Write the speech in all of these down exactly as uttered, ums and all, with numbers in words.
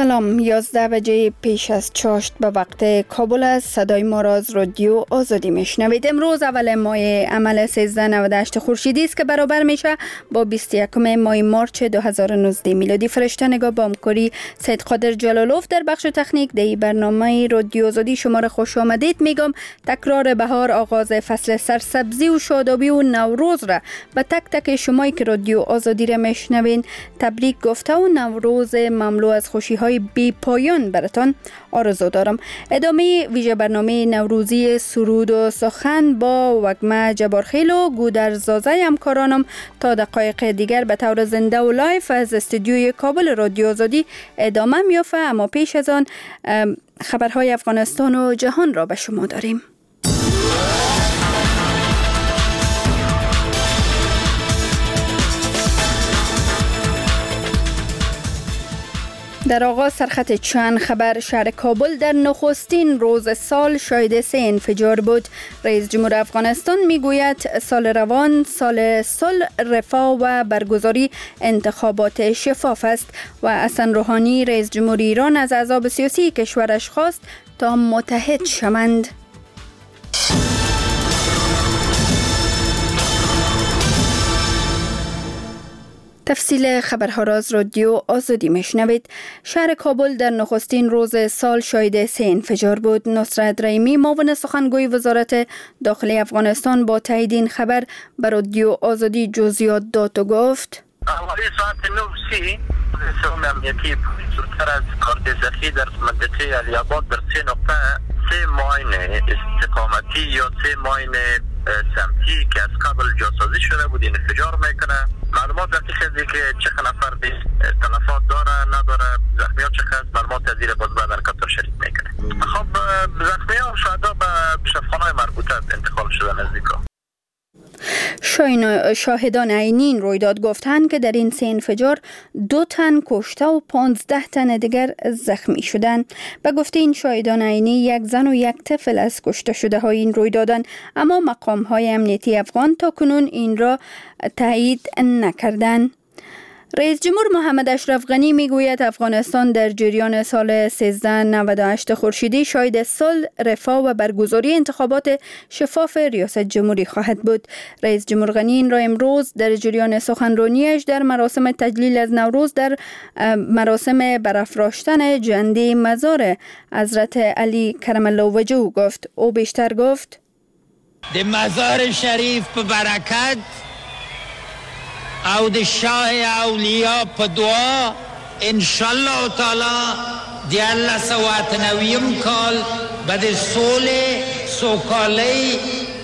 سلام، یازده بجه پیش از چاشت به وقت کابل است. صدای ما را از رادیو آزادی میشنوید. امروز اول ماه عمل سیزده نود و هشت خورشیدی است که برابر میشه با بیست و یکم ماه مارچ دو هزار و نوزده میلادی. فرشته نگاه با همکاری سید قادر جلالوف در بخش تکنیک در برنامه رادیو آزادی شما را خوش آمدید میگم. تکرار بهار، آغاز فصل سرسبزی و شادابی و نوروز را به تک تک شمایی که رادیو آزادی را میشنوین تبریک گفته و نوروز مملو از خوشی های بی پایان براتان آرزو دارم. ادامه ویژه برنامه نوروزی سرود و سخن با وگمه جبارخیل و گودرزازه همکارانم تا دقایق دیگر به طور زنده و لایف از استودیوی کابل رادیو آزادی ادامه میافته. اما پیش از آن خبرهای افغانستان و جهان را به شما داریم. در آغاز سرخط چند خبر. شهر کابل در نخستین روز سال شاهد سه انفجار بود. رئیس جمهور افغانستان میگوید سال روان سال صلح، رفاه و برگزاری انتخابات شفاف است و حسن روحانی رئیس جمهور ایران از احزاب سیاسی کشورش خواست تا متحد شوند. تفصیل خبرها را از رادیو آزادی میشنوید. شهر کابل در نخستین روز سال شاهد سه انفجار بود. نصرت رحیمی معاون سخنگوی وزارت داخلی افغانستان با تایید این خبر به رادیو آزادی جزئیات داد و گفت حوالی ساعت نه و سی سوم امنیتی پلیس زودتر از کارتزخی در منطقه علی‌آباد در سه نقطه سه ماین استقامتی یا سه ماین سمتی که از قبل جاسازی شده بود انفجار میکنه. معلومات دقیق از که چه نفر تلفات داره نداره، زخمی ها چقدر، معلومات از زیر باز بعد الکتر شریک میکنه. خب زخمی ها شهدا به شفاخانه مربوطه انتقال شده نزدیکا. شاهدان عینی این رویداد گفتند که در این سه انفجار دو تن کشته و پانزده تن دیگر زخمی شدند. به گفته این شاهدان عینی یک زن و یک طفل از کشته شده های این رویدادند، اما مقام های امنیتی افغان تا کنون این را تایید نکردند. رئیس جمهور محمد اشرف غنی میگوید افغانستان در جریان سال سیزده نود و هشت خورشیدی شاهد صلح، رفاه و برگزاری انتخابات شفاف ریاست جمهوری خواهد بود. رئیس جمهور غنی این را امروز در جریان سخنرانیش در مراسم تجلیل از نوروز در مراسم برافراشتن جنده مزار حضرت علی کرم الله وجهه گفت. او بیشتر گفت: د مزار شریف په برکت او د شاه اولیاء په دعا انشاءالله تعالی د الله سوات نویم کال به د صلح، سوکالی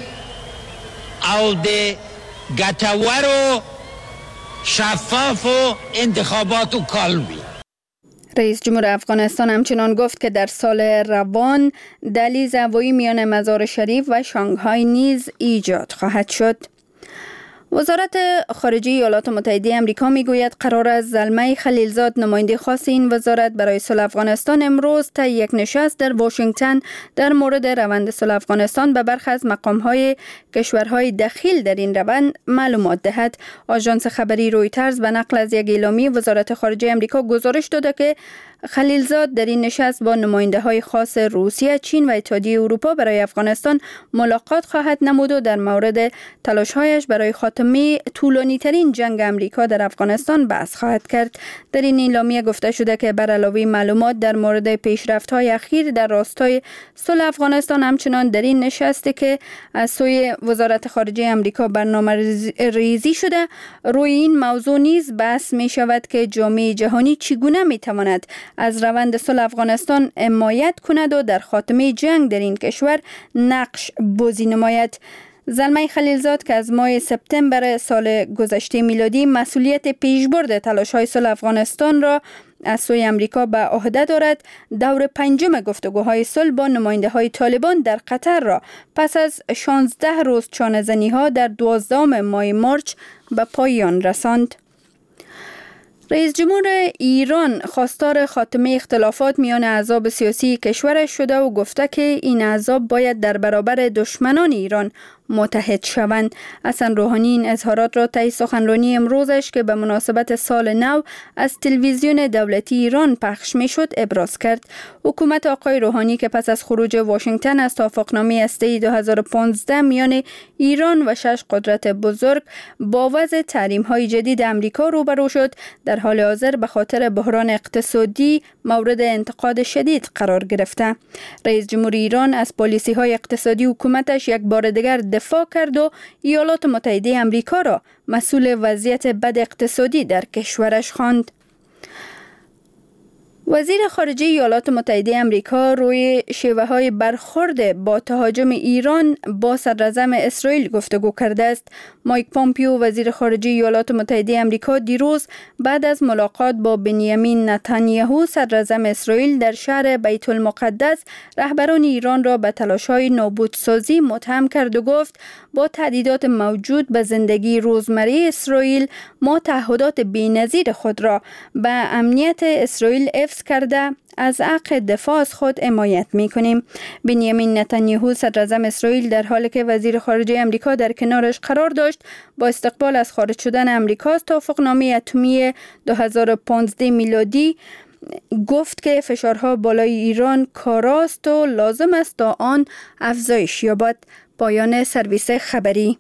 او د ګټورو شفافو انتخاباتو کال وي. رئیس جمهور افغانستان همچنان گفت که در سال روان دهلیز هوایی میان مزار شریف و شانگهای نیز ایجاد خواهد شد. وزارت خارجه ایالات متحده آمریکا میگوید قرار است زلمه خلیلزاد نماینده خاص این وزارت برای صلح افغانستان امروز تا یک نشست در واشنگتن در مورد روند صلح افغانستان به برخی از مقام‌های کشورهای دخیل در این روند معلومات دهد. آژانس خبری رویترز به نقل از یک اعلامیه وزارت خارجه آمریکا گزارش داده که خلیلزاد در این نشست با نماینده های خاص روسیه، چین و اتحادیه اروپا برای افغانستان ملاقات خواهد نمود و در مورد تلاش‌هایش برای خاتمه طولانی ترین جنگ امریکا در افغانستان بحث خواهد کرد. در این اعلامیه گفته شده که بر علاوه معلومات در مورد پیشرفت‌های اخیر در راستای صلح افغانستان، همچنان در این نشستی که از سوی وزارت خارجه آمریکا برنامه ریزی شده روی این موضوع نیز بحث می شود که جامعه جهانی چگونه می تواند از روند صلح افغانستان حمایت کند و در خاتمه جنگ در این کشور نقش بازی نماید. زلمه خلیلزاد که از ماه سپتامبر سال گذشته میلادی مسئولیت پیشبرد تلاش‌های صلح افغانستان را از سوی امریکا به عهده دارد، دور پنجم گفتگوهای صلح با نماینده‌های طالبان در قطر را پس از شانزده روز چانه‌زنی‌ها در دوازدهم ماه مارچ به پایان رساند. رئیس جمهور ایران خواستار خاتمه اختلافات میان احزاب سیاسی کشورش شده و گفته که این احزاب باید در برابر دشمنان ایران متحد شوند. حسن روحانی این اظهارات را طی سخنرانی امروزش که به مناسبت سال نو از تلویزیون دولتی ایران پخش می شد ابراز کرد. حکومت آقای روحانی که پس از خروج واشنگتن از توافقنامه هسته‌ای دو هزار و پانزده میان ایران و شش قدرت بزرگ با وضع تحریم‌های جدید امریکا روبرو شد، در حال حاضر به خاطر بحران اقتصادی مورد انتقاد شدید قرار گرفته. رئیس جمهور ایران از پالیسی‌های اقتصادی حکومتش یک بار دیگر دفاع کرد و ایالات متحده امریکا را مسئول وضعیت بد اقتصادی در کشورش خواند. وزیر خارجه ایالات متحده امریکا روی شیوه‌های برخورد با تهاجم ایران با صدراعظم اسرائیل گفتگو کرده است. مایک پامپیو وزیر خارجه ایالات متحده امریکا دیروز بعد از ملاقات با بنیامین نتانیاهو صدراعظم اسرائیل در شهر بیت المقدس رهبران ایران را به تلاش‌های نابودسازی متهم کرد و گفت با تهدیدات موجود به زندگی روزمره اسرائیل ما تعهدات بی‌نظیر خود را به امنیت اسرائیل حفظ کرده از حق دفاع از خود حمایت می‌کنیم. بنیامین نتانیاهو صدراعظم اسرائیل در حالی که وزیر خارجه امریکا در کنارش قرار داشت با استقبال از خارج شدن امریکا از توافقنامه اتمی دو هزار و پانزده میلادی گفت که فشارها بالای ایران کاراست و لازم است تا آن افزایش یابد. پایان سرویس خبری.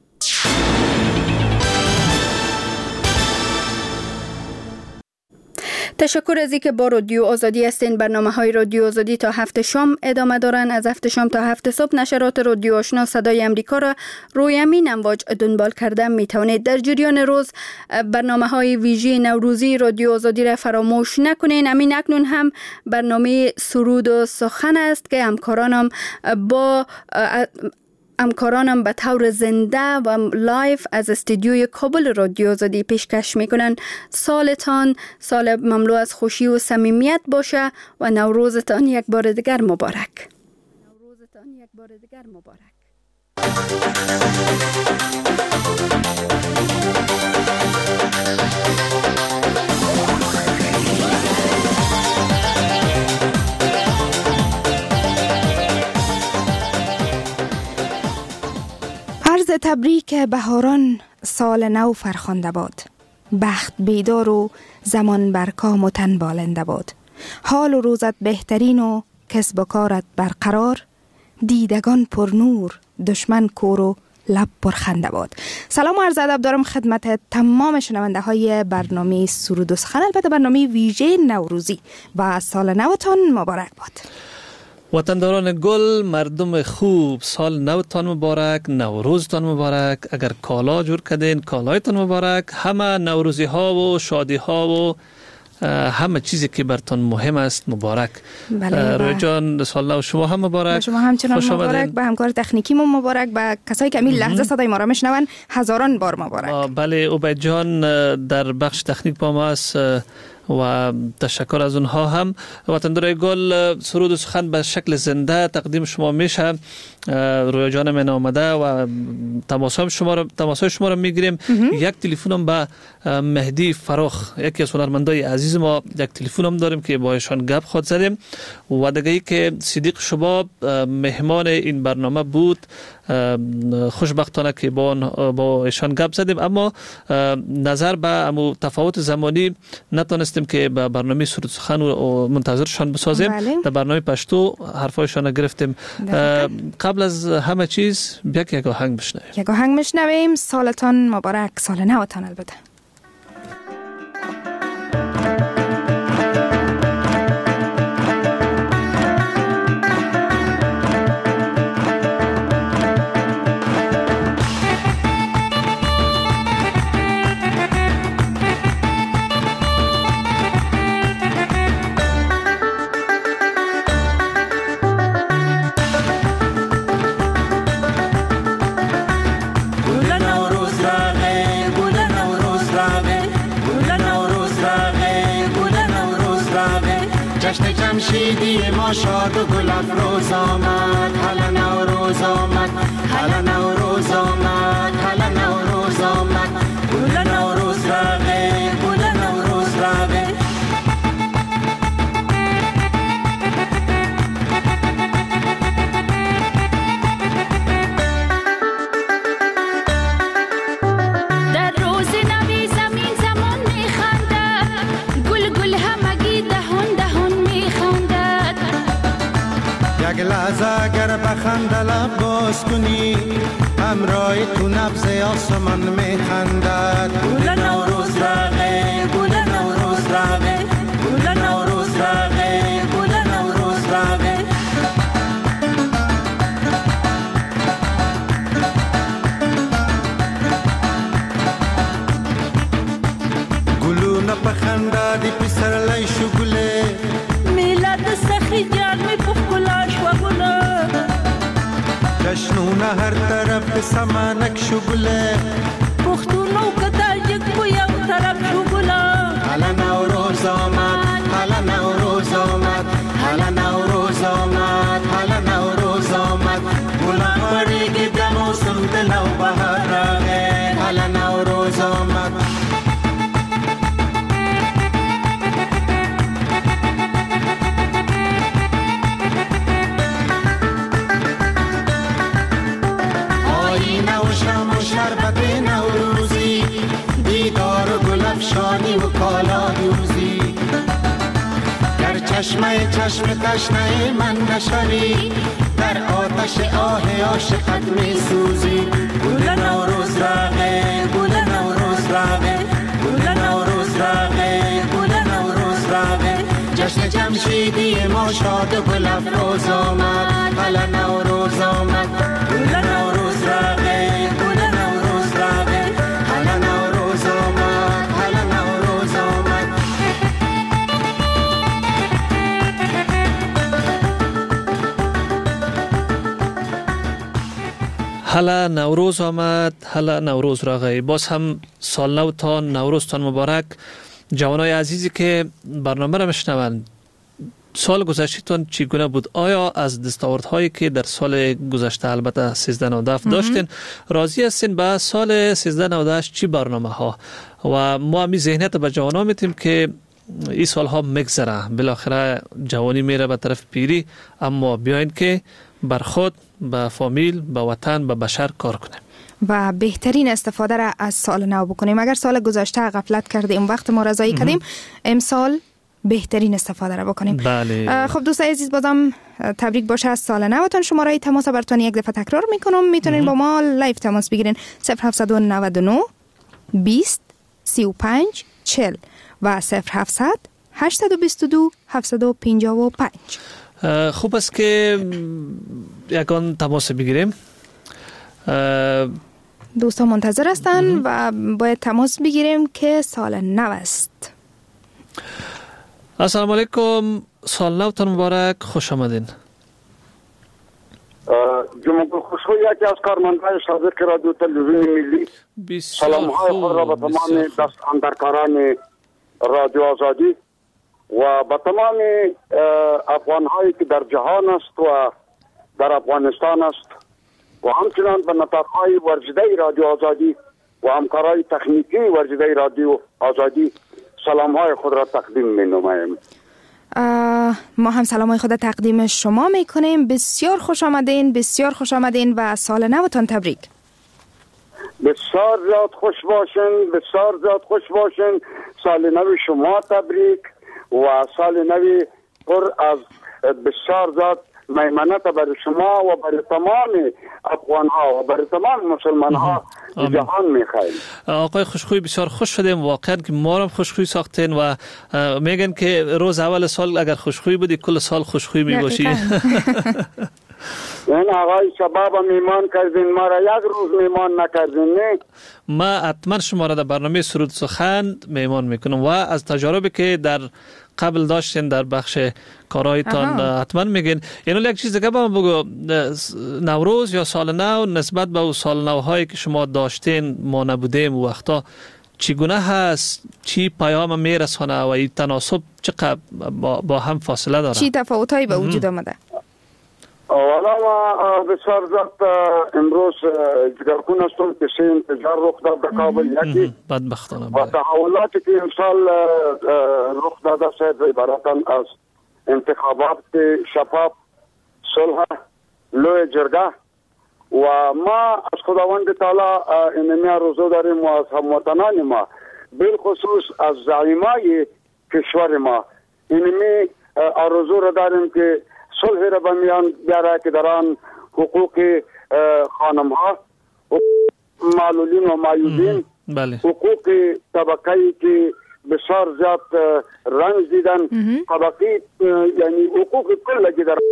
تشکر از اینکه با رادیو آزادی هستین. برنامه های رادیو آزادی تا هفت شام ادامه دارن. از هفت شام تا هفت صبح نشرات رادیو آشنا صدای امریکا را روی همین امواج دنبال کرده می توانید. در جریان روز برنامه های ویژه نوروزی رادیو آزادی را فراموش نکنین. همین اکنون هم برنامه سرود و سخن است که همکارانم با همکارانم به طور زنده و لایف از استودیوی کابل رادیو آزادی پیشکش میکنن. سالتان سال مملو از خوشی و صمیمیت باشه و نوروزتان یک بار دیگر مبارک. نوروزتان یک بار دیگر مبارک. عرض تبریک بهاران سال نو فرخنده باد، بخت بیدار و زمان بر کام و تن بالنده باد، حال و روزت بهترین و کسب و کارت برقرار، دیدگان پر نور دشمن کور و لب پر خنده باد. سلام و عرض ادب دارم خدمت تمام شنونده های برنامه سرود و سخن، البته برنامه ویژه نوروزی، و سال نوتان مبارک باد. وطنداران گل، مردم خوب، سال نوتان مبارک، نوروزتان مبارک. اگر کالا جور کردین کالایتان مبارک. همه نوروزی ها و شادی ها و همه چیزی که برتون مهم است مبارک. بله روی جان سال نو شما هم مبارک. شما همچنان مبارک. به همکار تکنیکی ما مبارک. به کسایی که همین لحظه صدای ما را میشنون هزاران بار مبارک. بله عبید جان در بخش تکنیک با ما است و تشکر از اونها هم. وطندار گل، سرود و سخن به شکل زنده تقدیم شما میشه. روی جان من آمده و تماسهای شما را تماسهای شما را میگیریم. یک تلفنم به مهدی فراخ، یکی از هنرمندای عزیز ما، یک تلفنم داریم که با ایشان گپ خود زدیم و دیگه ای که صدیق شباب مهمان این برنامه بود. خوشبختانه که با با ایشان گپ زدیم، اما نظر به امو تفاوت زمانی نتونستیم که به برنامه سرود سخن و منتظرشان بسازیم. بله. در برنامه پشتو حرفایشان گرفتیم. قبل از همه چیز یک یک آهنگ بشنویم. یک آهنگ میشنویم. سالتان مبارک، سال نوتان البته. جمشیدی ما شاد و گل افروز آمد، هلا نوروز آمد، هلا نوروز آمد، هلا نوروز آمد، گل نوروز رقه، گل نوروز یک لحظه اگر بخنده لب باز کنی همراه تو نبض آسمان میخندد. گل نوروز رقه گل نوروز رقه گل نوروز رقه گل نوروز رقه. گلونه بخنده دی پسر لیشو گله میلاد سخی جرمی پفکلاش و گله جشنونه هر طرف سمانک شو گله پختونو کتا یک بو یو طرف شو گله. حالا نوروز آمد حالا نوروز آمد حالا نوروز آمد حالا نوروز آمد گلان وریگی ده موسم دلو بهار راغه حالا نوروز آمد. شربت نوروزی دیدار و گلفشانی و کالا یوزی در چشمه چشم تشنه من نشوی در آتش آه عاشقت می سوزی. گل نوروز رقه گل نوروز رقه گل نوروز رقه گل نوروز رقه جشن جمشیدی ما شاد و گل افروز آمد حالا نوروز آمد. گل نوروز رقه حالا نوروز آمد حالا نوروز راغی. باز هم سال نوتان نوروزتان مبارک. جوانای عزیزی که برنامه را میشنوند سال گذشتهتان چگونه بود؟ آیا از دستاوردهایی که در سال گذشته البته سیزده نود و هفت داشتین راضی هستین به سال سیزده نود و هشت چی برنامه ها؟ و ما همی ذهنیت به جوانان میتیم که این سال ها میگذره بالاخره جوانی میره به طرف پیری اما بیاین که بر خود به فامیل به وطن به بشر کار کنیم و بهترین استفاده را از سال نو بکنیم. اگر سال گذشته غفلت کردیم وقت ما را ضایع کردیم امسال بهترین استفاده را بکنیم. بله. خب دوستان عزیز بازم تبریک باشه از سال نوتان. شماره تماس براتون یک دفعه تکرار میکنم. میتونین با ما لایو تماس بگیرین صفر هفت نه نه بیست سی و پنج چهل و صفر هفتصد هشتصد و بیست و دو هفتصد و پنجاه و پنج. خوب است که یکان تماس بگیریم. دوستان منتظر هستن و باید تماس بگیریم که سال نو است. السلام علیکم، سال نوتان مبارک، خوش آمدین. جمعه خوشخوی یکی از کارمندهای سابق رادیو تلویزیون ملی سلام های خود را به تمام دست اندرکاران رادیو آزادی و به تمام افغان هایی که در جهان است و در افغانستان است و همچنان به نطاق های ورزیده رادیو آزادی و همکارای تکنیکی ورزیده رادیو آزادی سلام های خود را تقدیم می نماییم. ما هم سلام های خود تقدیم شما می کنیم. بسیار خوش آمدین، بسیار خوش آمدین و سال نوتان تبریک. بسیار زیاد خوش باشین، بسیار زیاد خوش باشین. سال نو شما تبریک و سال نو پر از بسیار زیاد میمنت برای شما و برای تمام افغان ها و برای تمام مسلمان ها جهان میخوایم. آقای خوشخوی بسیار خوش شدیم واقعا که ما رو خوشخوی ساختین و میگن که روز اول سال اگر خوشخوی بودی کل سال خوشخوی میباشی. این آقای شباب میمان کردین ما را یک روز میمان نکردین نه؟ ما حتما شما را در برنامه سرود سخن میمان میکنم و از تجاربی که در قبل داشتین در بخش کارهایتان حتما میگین. اینو یک چیز دیگه با من بگو، نوروز یا سال نو نسبت به اون سال نوهایی که شما داشتین ما نبودیم و وقتا چگونه هست؟ چی پیام میرسونه و این تناسب چقدر با, با هم فاصله داره؟ چی تفاوتایی به وجود آمده؟ والا ما بسیار زد امروز جگرکون هستم که سه انتجار رخ داد در کابل یکی بدبختانه و تحولاتی که امسال رخ داده سید عبارتاً از انتخابات شفاف، صلح، لوی جرگه و ما از خداوند تعالی اینمی روزو داریم و از هموطنان ما بالخصوص از زعیمای کشور ما اینمی آرزو را داریم که صلح را به میان بیاره که در آن حقوق خانم ها، معلولین و معیوبین، بله. حقوق طبقه‌ای که بسیار زیاد رنج دیدن، طبقه یعنی حقوق کلگی در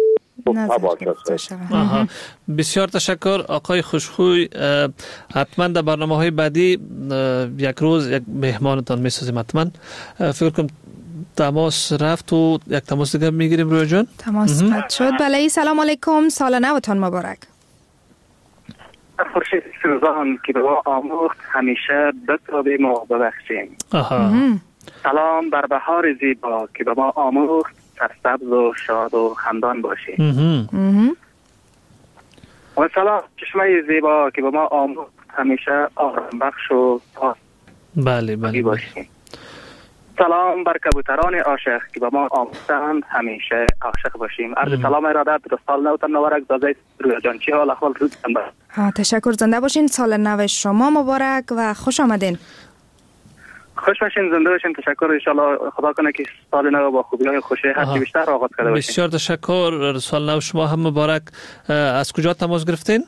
آها. بسیار تشکر آقای خوشخوی. حتما در برنامه های بعدی یک روز یک مهمانتان میسازیم. حتما فکر کنم تماس رفت و یک تماس دیگه میگیریم. رویا جان تماس قطع شد. بله سلام علیکم، سال نوتان مبارک. خورشید سوزان که به ما آموخت همیشه بتابیم و ببخشیم. آها. سلام بر بهار زیبا که به ما آموخت سرسبز و شاد و خندان باشیم. و سلام چشمه زیبا که به ما آموخت همیشه آرام بخش و پاس بله بله باشیم. سلام بر کبوتران عاشق که به ما آموختند همیشه عاشق باشیم. عرض سلام ارادت به سال نوتان مبارک. دادای رویا جان چی حال احوال روزتان بخیر؟ تشکر، زنده باشین. سال نو شما مبارک و خوش آمدین. خوش باشین، زنده باشین. تشکر. ان شاء الله خدا کنه که سال نو با خوبی های خوشی هرچی بیشتر آغاز کرده باشین. بسیار تشکر. سال نو شما هم مبارک. از کجا تماس گرفتین؟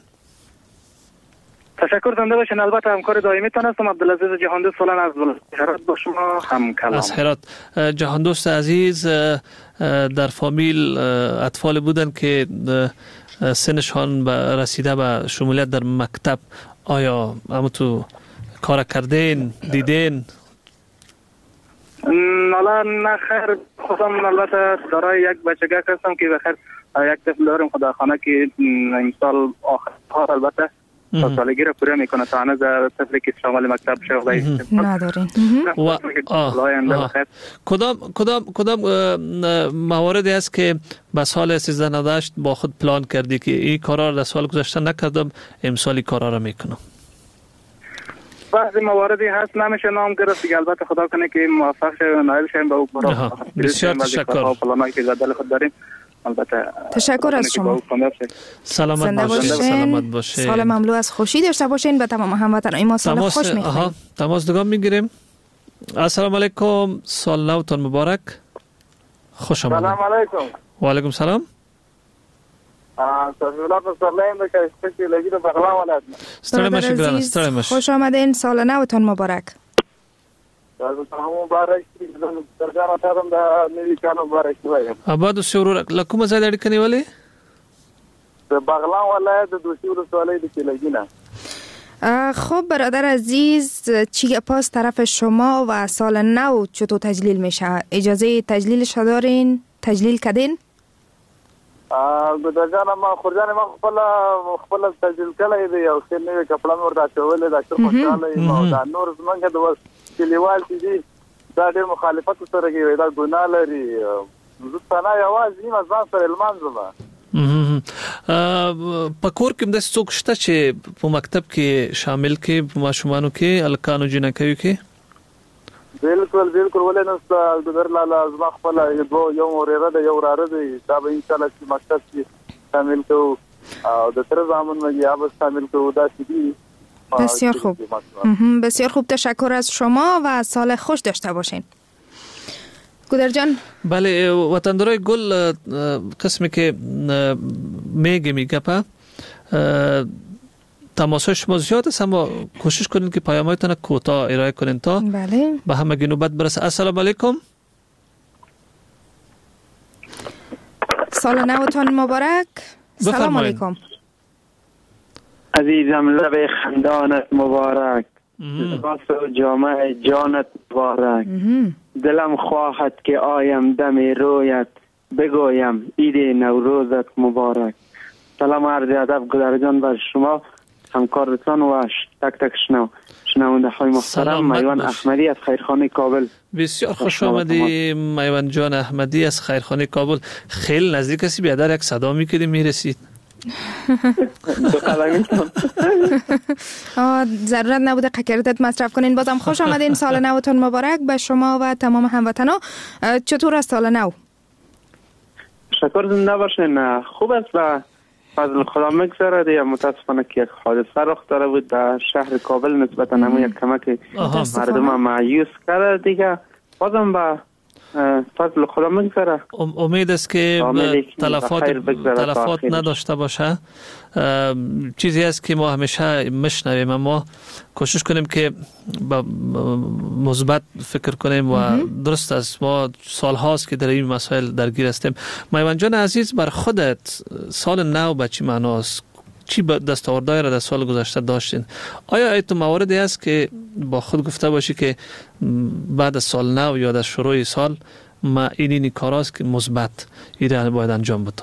تشکر، زنده باشین. البته همکار دائمی تان هستم، عبدالعزیز جهاندوست سالن از هرات با شما هم کلام. از هرات. جهاندوست عزیز در فامیل اطفال بودن که سنشان رسیده به شمولیت در مکتب. آیا همون تو کار کردین دیدین؟ نالا نخیر، خودم البته دارای یک بچگک هستم که بخیر یک طفل دارم خدا خانه که امسال آخر کار البته تا سالگی را پوره میکنه تا هنوز طفلی که شامل مکتب شده ندارین. کدام کدام کدام مواردی است که به سال سیزده نود و هشت با خود پلان کردی که این کارا در سال گذشته نکردم امسالی کارا را میکنم؟ بعضی مواردی هست نمیشه نام گرفت دیگه، البته خدا کنه که موفق شیم نایل شیم به او برای بسیار تشکر. پلانایی که دل خود داریم. البته تشکر از شما. سلامت باشین. سلامت باشین. سال مملو از خوشی داشته باشین. به تمام هموطنان ما سال خوش می‌خوایم. تماس دیگه میگیریم. السلام علیکم، سال نوتان مبارک. خوش آمدید. سلام علیکم. و علیکم سلام. ستړی مشه ګرانه، ستړی مشه. خوش آمدین، سال نوتان مبارک. آباد اوسئ ورور. له کومه ځای د اړیکې نیولې؟ د بغلان ولایت د دوشي ولسوالۍ د کلګي نه. خب برادر عزیز، چی پاس طرف شما و سال نو چطور تجلیل میشه؟ اجازه تجلیلش دارین؟ تجلیل کردین؟ ګدرجان ما خورجان ما خپل خپل تجلیل کړی دی او څه نوې کپړه مور دا چولې دا څه خوشاله یم. دا نور زمونږ د وس کلیوال دي دا ډېر مخالفت سره کوي، دا ګناه لري. زه څنګه یوازې ما ځان سره لمانځم. په کور کې د څوک شته چې په مکتب کې شامل کې په ماشومانو کې الکانو جنکوي کې؟ بالکل بالکل ولې نو ګدر لاله زما خپل یو یو ورېره د یو راره دی دا به ان شاء الله چې مکتب کې شامل کوو او د تر زمان مګي اوب شامل کوو. دا سیدی بسیار خوب. بسیار خوب، تشکر از شما و سال خوش داشته باشین. گودر جان. بله وطندارای گل، قسمی که میگه میگه پا تماسای شما زیاد است، اما کوشش کنین که پیام‌هایتان کوتاه ارائه کنین تا بله به همگی نوبت برسه. السلام علیکم. سال نوتان مبارک. سلام علیکم. عزیزم لب خندانت مبارک، لباس و جامعه جانت مبارک. دلم خواهد که آیم دم رویت بگویم عید نوروزت مبارک. سلام عرض ادب گودر جان بر شما، همکارتان و تک تک شنو شنونده های محترم. میوان احمدی از خیرخانه کابل. بسیار خوش آمدی میوان جان احمدی از خیرخانه کابل. خیلی نزدیک هستی، بیادر یک صدا میکردی میرسید. دو قلمیتون ضرورت نبوده قکرتت مصرف کنین. بازم خوش آمدین، سال نوتون مبارک به شما و تمام هموطنا. چطور است سال نو؟ شکر، زنده باشین. خوب است، با فضل خدا میگذره دیگه. متاسفانه که یک حادثه رخ داده بود در شهر کابل، نسبتا همون یک کمک مردم معیوس کرده دیگه. بازم با فضل خدا میگذره. امید است که تلفات تلفات نداشته باشه. چیزی است که ما همیشه میشنویم، اما کوشش کنیم که مثبت فکر کنیم و درست است. ما سال هاست که در این مسائل درگیر هستیم. میوند جان عزیز، بر خودت سال نو به چی معناست؟ چی دستاوردهای را در سال گذشته داشتین؟ آیا ایتو مواردی است که با خود گفته باشی که بعد از سال نو یا در شروع سال ما اینی کاراست که مثبت ایره باید انجام بدم؟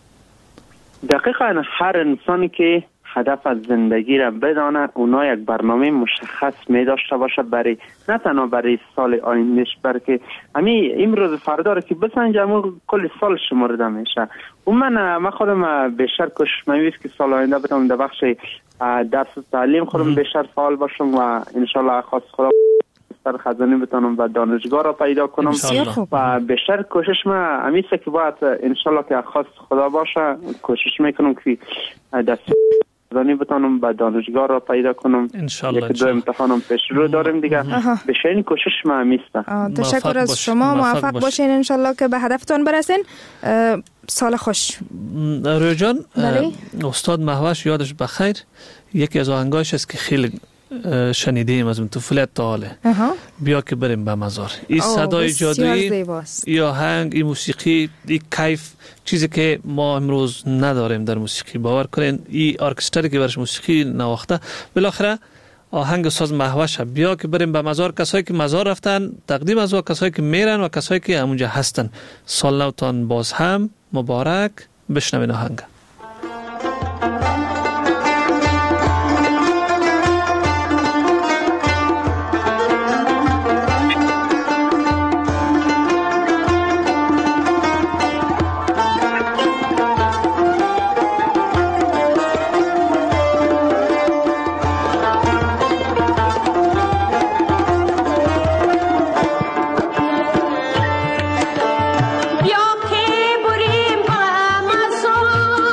دقیقاً هر انسانی که هدف از زندگی را بدانه، اونا یک برنامه مشخص می داشته باشه، برای نه تنها برای سال آیندهش، بلکه همین امروز فردا را که بسنجم کل سال شمرده میشه. و من من خودم بیشتر کوشش می‌کنم که سال آینده بتونم در بخش درس و تعلیم خودم بیشتر فعال باشم و ان شاء الله خواست خدا سر خزانه بتونم و دانشگاه را پیدا کنم و بیشتر کوشش ما همیشه که باید ان شاء الله که خواست خدا باشه کوشش میکنم که دست خزانه بتونم و دانشگاه را پیدا کنم. ان شاء الله یک دو امتحانم پیش رو داریم دیگه. بیشتر این کوشش ما همیشه. تشکر از شما، موفق باشین ان شاء الله که به هدفتون برسین. سال خوش. رویا جان، استاد مهوش یادش بخیر، یکی از آهنگاش است که خیلی شنیدیم از من طفولیت تا حاله. بیا که بریم به مزار. این صدای جادویی، این آهنگ، این موسیقی، این کیف، چیزی که ما امروز نداریم در موسیقی. باور کنین این ارکستری که برش موسیقی نواخته، بالاخره آهنگ ساز مهوش. بیا که بریم به مزار. کسایی که مزار رفتن تقدیم از و کسایی که میرن و کسایی که همونجا هستن، سال نوتان باز هم مبارک. بشنوین آهنگ. یا که بریم با مزار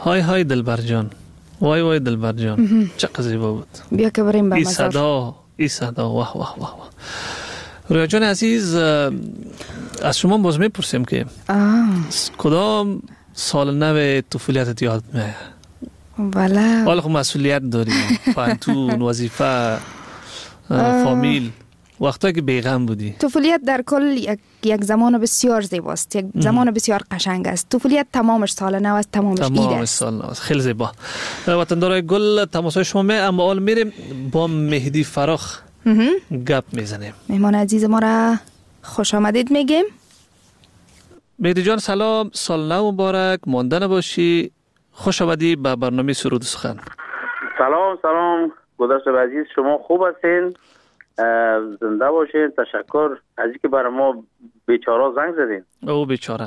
های های دلبر جان، وای وای دلبر جان، چقدر زیبا بود. بیا که بریم به ای مزار. صدا، ای صدا، واه واه واه واه. رویا جان عزیز، از شما باز میپرسیم که آه. کدام سال نو طفولیتت یاد میاد؟ والا حالا خب مسئولیت داری، پانتون، وظیفه، فامیل، وقتایی که بیغم بودی. طفولیت در کل یک, یک زمان بسیار زیباست، یک زمان بسیار قشنگ است. طفولیت تمامش سال نو است، تمامش عید است. تمامش سال نو است. خیلی زیبا. وطندارای گل، تماسای شما می، اما حال میریم با مهدی فراخ گپ میزنیم. مهمان عزیز ما را خوش آمدید میگیم. مهدی جان سلام، سال نو مبارک، مانده نباشی، خوش آمدی به برنامه سرود و سخن. سلام سلام گذشت عزیز، شما خوب هستین؟ زنده باشین. تشکر از اینکه برای ما بیچاره زنگ زدین. او بیچاره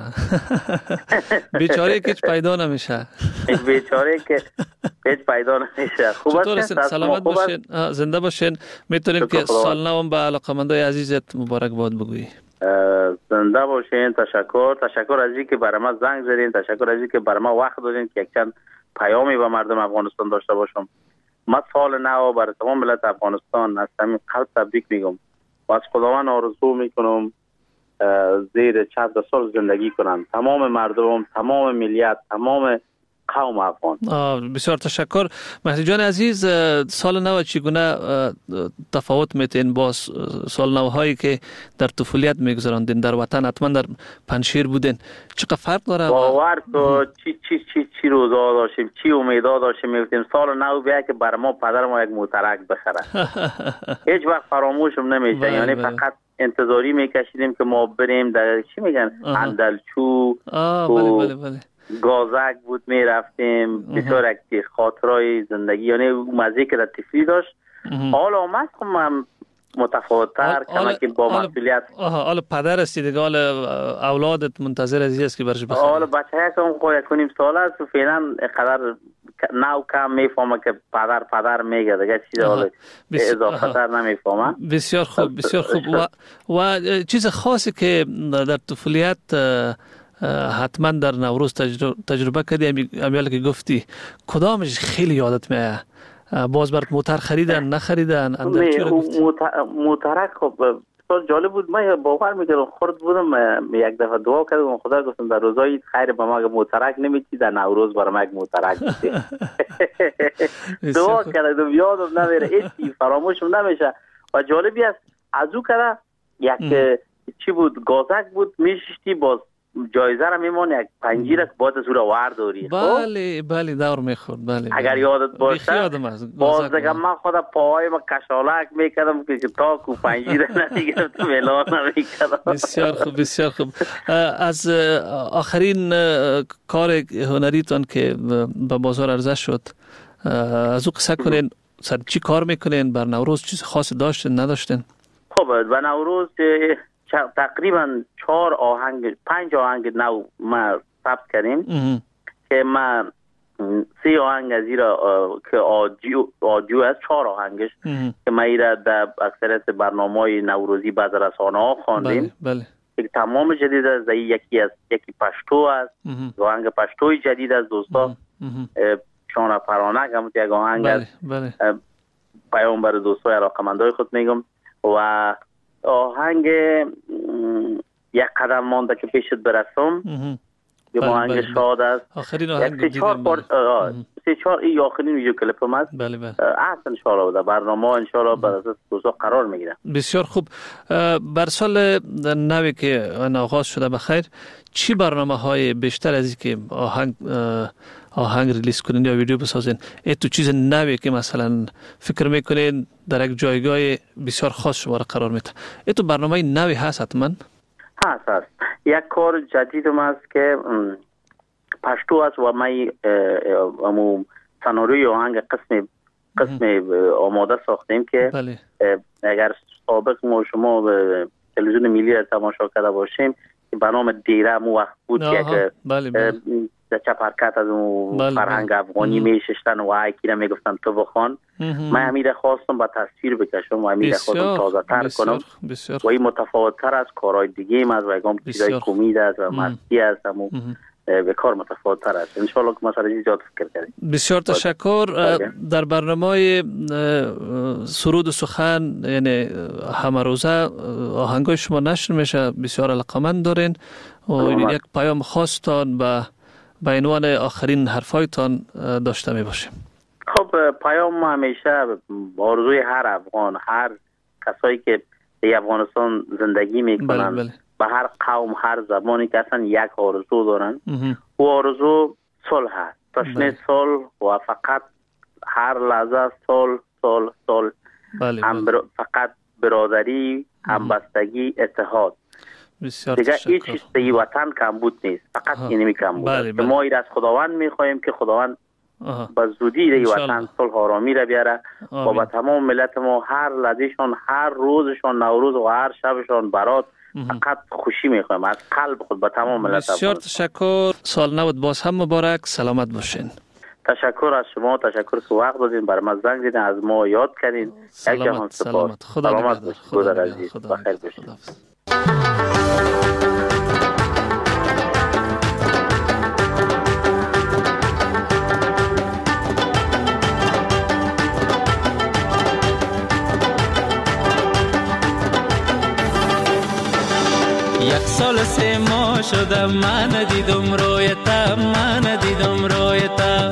بیچاره که هیچ پیدا نمیشه. بیچاره که هیچ پیدا نمیشه. خوب هستین؟ سلامت باشین، زنده باشین. میتونیم که سال نو به علاقمندای عزیزت مبارک باد بگویی. زنده باشین. تشکر تشکر از اینکه برای ما زنگ زدین، تشکر از اینکه برای ما وقت دادین که یک چند پیامی به مردم افغانستان داشته باشم. من سال نو برای تمام ملت افغانستان از همین قلب تبریک میگم و از خداوند آرزو میکنم زیر چتر سال زندگی کنن تمام مردم، تمام ملیت، تمام قوم افغان. بسیار تشکر مهدی جان عزیز. سال نو چگونه تفاوت میتین با سال نوهایی که در طفولیت میگذراندین در وطن؟ حتما در پنشیر بودین، چقدر فرق داره؟ باور تو چی چی چی چی روزا داشتیم، چی امیدا داشتیم. میگفتیم سال نو بیا که بر ما پدر ما یک موترک بخره. هیچ وقت فراموشم نمیشه. یعنی فقط انتظاری میکشیدیم که ما بریم در چی میگن اندلچو آه بله بله بله گازک بود، می رفتیم. بسیار اکتی خاطرهای زندگی، یعنی مزه که در طفلی داشت. حالا آمد هم متفاوت‌تر کما که با مسئولیت. آها حالا پدر هستی دیگه، حالا اولادت منتظر از است که برش بخری. حالا بچه که اون کنیم سال است و فعلا قدر نو کم میفهمه که پدر پدر میگه دیگه، چیز حالا اضافه تر نمیفهمه. بسیار خوب بسیار خوب. و, و چیز خاصی که در طفولیت حتما در نوروز تجربه, تجربه کردی، امیال که گفتی کدامش خیلی یادت میاد؟ باز برات موتر خریدن نخریدن؟ موترک خب بسیار جالب بود. من باور میکردم خورد بودم، یک دفعه دعا کردم خدا گفتم در روزای خیر به ما موترک نمیدی، در نوروز برای ما موترک میدی. دعا کردم یادم نمیره، هیچ فراموشم نمیشه. و جالبی است از او کده یک چی بود گازک بود میششتی، باز جایزه را میمون یک پنجیره که باید از او را ورداری. بله بله دور میخورد. بله اگر یادت باشه باز دیگه من خدا پاهای ما کشالک میکردم که تاک و پنجیره نمیگرفتم اعلان نمیکردم. بسیار خوب بسیار خوب. از آخرین کار هنریتان که به بازار عرضه شد از او قصه کنین، سر چی کار میکنین؟ بر نوروز چیز خاص داشتین نداشتین؟ خب به نوروز تقریبا چهار آهنگ پنج آهنگ نو ما ثبت کردیم که ما سه آهنگ از ایرا که آدیو آدیو است، چهار آهنگش که ما ایرا در اکثریت برنامه‌های نوروزی بعد رسانه ها خواندیم. بله بله. تمام جدید است. یکی از یکی پشتو است، آهنگ پشتوی جدید است دوستا. شانه پرانک هم یک آهنگ است. بله پیام بر دوستای علاقمندای خود میگم. و آهنگ یک قدم مانده که پیشت برسم یه آهنگ شاد است. آخرین آهنگ یک سه چهار پار سه چهار ای آخرین ویدیو کلیپ هم است. بله بله اصلا انشاءالله در برنامه انشاءالله بر اساس دوستا قرار میگیره. بسیار خوب. بر سال نوی که آغاز شده بخیر، چی برنامه های بیشتر از این که آهنگ آهنگ ریلیز کنین یا ویدیو بسازین، ای تو چیز نوی که مثلا فکر میکنین در یک جایگاه بسیار خاص شما را قرار میده، ای تو برنامه نوی هست؟ حتما هست هست. یک کار جدیدم است که پشتو است و ما امو سناریوی آهنگ قسم قسم آماده ساختیم که بله. اگر سابق ما شما به تلویزیون ملی را تماشا کرده باشیم که به نام دیره مو وقت بود که بله بله. در چپ حرکت از اون بله فرهنگ بله. افغانی میششتن و ایکی را میگفتن تو بخوان. من همیده خواستم با تصویر بکشم و همیده خواستم تازه تر کنم بسیار. و این متفاوت تر از کارهای دیگه ایم از و اگام چیزای کمید است و مستی است. به کار متفاوت تر است. ان شاء الله که ما سر زیاد فکر کردیم. بسیار تشکر. در برنامه سرود و سخن یعنی همه روزه آهنگای شما نشر میشه، بسیار علاقمند دارین و یک پیام خاصتان به به عنوان آخرین حرفایتان داشته می باشیم. خب پیام ما همیشه آرزوی هر افغان، هر کسایی که در افغانستان زندگی میکنن، بله بله. به هر قوم، هر زبانی که اصلا یک آرزو دارن و آرزو صلح هست، تشنه صلح و فقط هر لحظه صلح صلح صلح بله هم بله. فقط برادری، همبستگی، اتحاد. دیگه هیچ چیز در وطن کمبود نیست، فقط اینمی کمبود بله بله. ما ایر از خداوند میخواهیم که خداوند با زودی در وطن صلح آرامی را بیاره و با تمام ملت ما هر لحظهشان، هر روزشان، نوروز و هر شبشان برات فقط خوشی میخوایم از قلب خود با تمام ملت. بسیار تشکر. سال نو باز هم مبارک. سلامت باشین. تشکر از شما، تشکر که وقت دادین برای ما زنگ زدین، از ما یاد کردین. یک جهان سپاس. سلامت. خدا نگهدار. خدا عزیز. بخیر باشین. یک سال سه ماه شده من ندیدم رویتا، من ندیدم رویتا،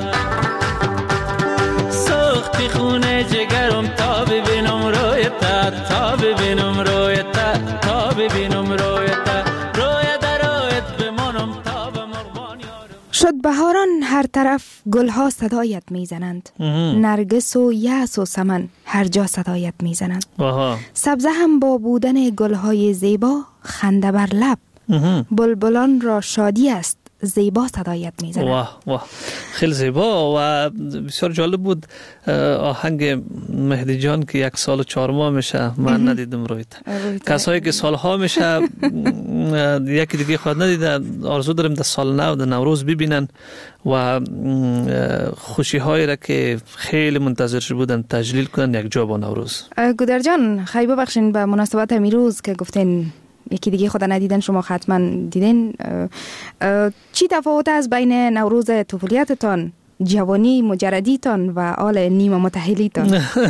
سختی خونه جگرم تا ببینم رویتا، تا ببینم رویتا، تا ببینم رویتا، رویت رویت بمانم تا به مرغان یارم. شد بهاران هر طرف گلها صدایت میزنند، نرگس و یاس و سمن هر جا صدایت میزنند. سبزه هم با بودن گلهای زیبا خنده بر لب، بلبلان را شادی است زیبا صدایت میزنند. واه واه، خیلی زیبا و بسیار جالب بود آهنگ مهدی جان که یک سال و چهار ماه میشه من ندیدم رویت. کسایی که سالها میشه یکی دیگه خود ندیدن، آرزو داریم در سال نو در نوروز ببینن و خوشی هایی را که خیلی منتظرش بودن تجلیل کنن یک جا با نوروز. گودر جان خیلی ببخشین به مناسبت امیروز که گفتین یکی دیگه خدا ندیدن، شما حتما دیدین. چی تفاوت از بین نوروز طفولیتتان، جوانی مجردیتان و آل نیمه متحلیتان؟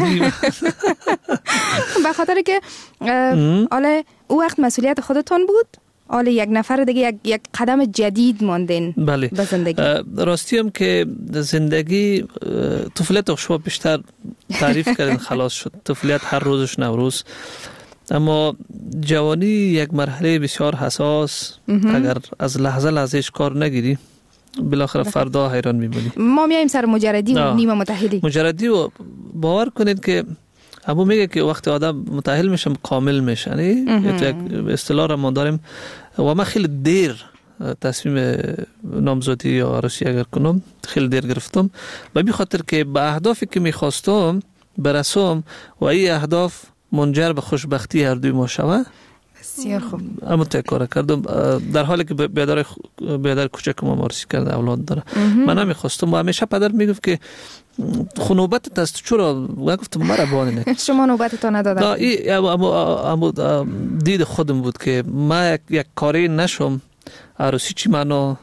به خاطر که آل او وقت مسئولیت خودتان بود، آل یک نفر دیگه یک, یک قدم جدید ماندین بله. به زندگی. راستی هم که زندگی طفولیت شما بیشتر تعریف کردین خلاص شد، طفولیت هر روزش نوروز، اما جوانی یک مرحله بسیار حساس، اگر از لحظه لحظهش کار نگیری بالاخره فردا حیران میمونی. ما میایم سر مجردی و نیمه متحلی. مجردی و باور کنید که ابو میگه که وقتی آدم متحل میشه کامل میشه، یعنی یک اصطلاح را ما داریم و من خیلی دیر تصمیم نامزدی یا عروسی اگر کنم خیلی دیر گرفتم و به خاطر که به اهدافی که میخواستم برسم و این اهداف منجر به خوشبختی هر دوی ما شود. بسیار خوب. اما تکرار کردم در حالی که بیادر بیادر کوچک ما مارسی کرده اولاد داره. من نمیخواستم و همیشه پدر میگفت که خو نوبتت است، چرا؟ گفتم مرا بانی نه. شما نوبتتو ندادن. نه این اما اما دید خودم بود که ما یک, یک کاری نشم عروسی چی معنا،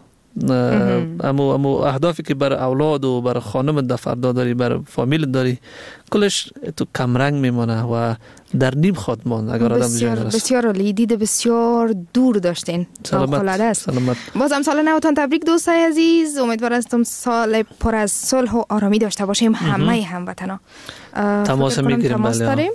اما اما اهدافی که بر اولاد و بر خانم در فردا داری، بر فامیل داری، کلش تو کمرنگ میمونه و در نیم خود مان اگر آدم بسیار بسیار عالی، دید بسیار دور داشتین. سلامت. سلامت. بازم سال نوتان تبریک دوستای عزیز، امیدوار هستم سال پر از صلح و آرامی داشته باشیم همه هموطنا. تماس میگیریم. تماس داریم.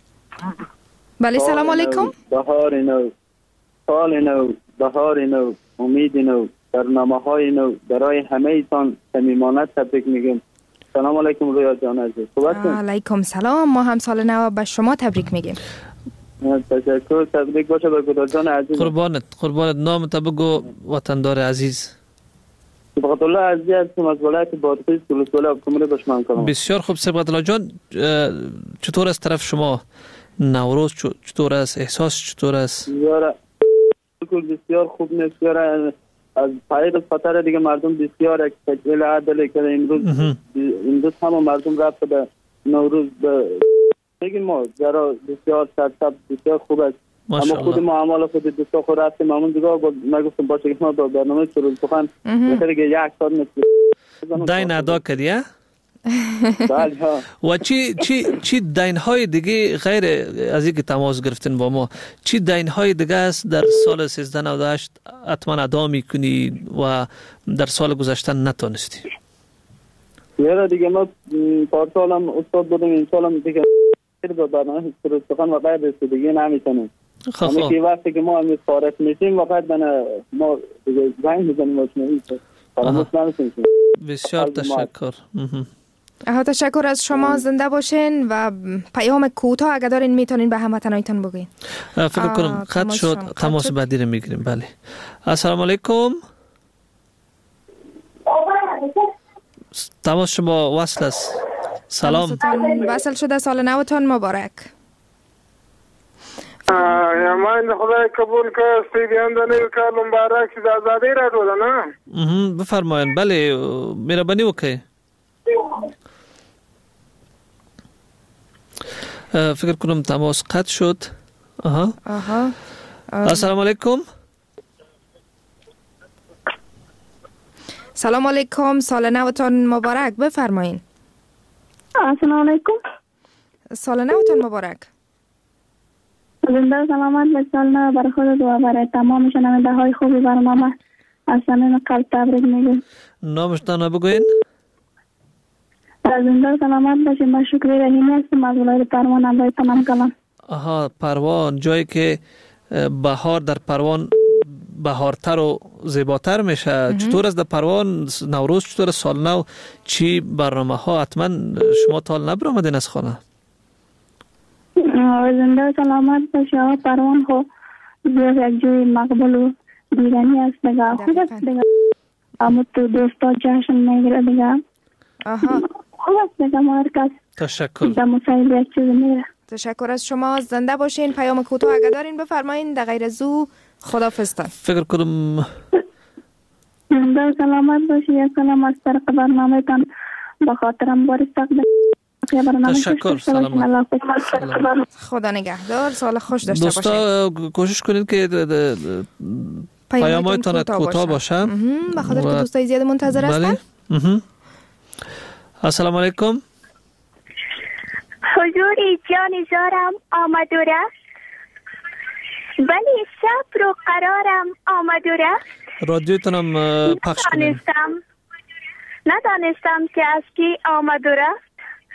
بله سلام علیکم. بهار نو، سال نو، بهار نو، امید نو، برنامه‌های نو برای همه ایتان صمیمانه تبریک میگم. سلام علیکم رویا جان عزیز. علیکم سلام، ما هم سال نو به شما تبریک میگیم. تشکر، تبریک باشه به گودر جان عزیز. قربانت قربانت. نام تو بگو وطندار عزیز. سبقت الله عزیز هستم از ولایت بادغیس ولسوالی آبکمری بشمن کنم. بسیار خوب سبقت الله جان، چطور از طرف شما نوروز چطور است؟ احساس چطور است؟ یاره بسیار خوب نیست یاره، از پایید خطر دیگه مردم بسیار تکمیل عدل کرده. امروز امروز همه مردم رفت به نوروز بگیم ما جرا بسیار سرسبز بسیار خوب است. اما خود ما اعمال خود دوستا خود رفتیم همون دیگه ما گفتم باشه که ما با برنامه سرود سخن بخیر که یک ساعت مثل دین ادا کردی؟ بله ها. و چی چی چی دین های دیگه غیر از اینکه تماس گرفتین با ما، چی دین های دیگه است در سال سیزده نود و هشت حتما ادا میکنی و در سال گذشته نتونستی؟ یه دیگه ما پارسال هم استاد بودیم، این سال هم دیگه با برنامه سرود سخن و غیر دیگه نمیتونیم. همه که وقتی که ما همیز فارغ میشیم وقت بنا ما دیگه زنگ میزنیم و شنویم فراموش نمیشیم. بسیار تشکر. ها تشکر از شما، زنده باشین و پیام کوتاه اگه دارین میتونین به هموطنانتون بگین. فکر کنم قطع شد، تماس بعدی رو میگیریم. بله. السلام علیکم. تماس شما وصل است. سلام. وصل شده، سال نوتان مبارک. من خدای قبول که استیدیان دنیل که مبارک شد آزادی را دوده نه؟ بفرماین. بله مهربانی وکړئ. فکر کنم تماس قطع شد. آها. آها. السلام علیکم. سلام علیکم، سال نوتان مبارک. بفرمایین. السلام علیکم. سال نوتان مبارک. زنده سلامت و سال نو بر خودت و برای تمام شنونده های خوبی برنامه از صمیم قلب تبریک میگم. نامشتان بگوین. زنده سلامت باشید. من شکری رحیمی هستم از ولایت پروان، امرای تمام کلان. آها، پروان، جایی که بهار در پروان بهارتر و زیباتر میشه. چطور از در پروان نوروز، چطور سال نو، چی برنامه ها؟ حتما شما تال نبرامدین از خانه. زنده سلامت باشه. پروان خو زیاد یک جوی مقبول و دیدنی است دیگه. خوب است دیگه. اما تو دوستا جشن میگیره دیگه. آها. خوب است دیگه. مرکز تشکر. در مسائل یک چیز میره. تشکر از شما، زنده باشین. پیام کوتاه اگه دارین بفرمایین، در غیر از او خداحافظتان. فکر کنم زنده سلامت باشی. یک سلام از طرف برنامه تان به خاطرم باری سقده. تشکر. سلام. خدا نگهدار. سال خوش داشته باشین. دوستا کوشش کنید که پیام‌هایتان کوتاه باشه به خاطر که دوستای زیاد منتظر هستن. السلام علیکم. حضوری جان زارم آمد و رفت، ولی صبر و قرارم آمد و رفت. رادیوتونم پخش کنید. ندانستم ندانستم که از کی آمد و رفت.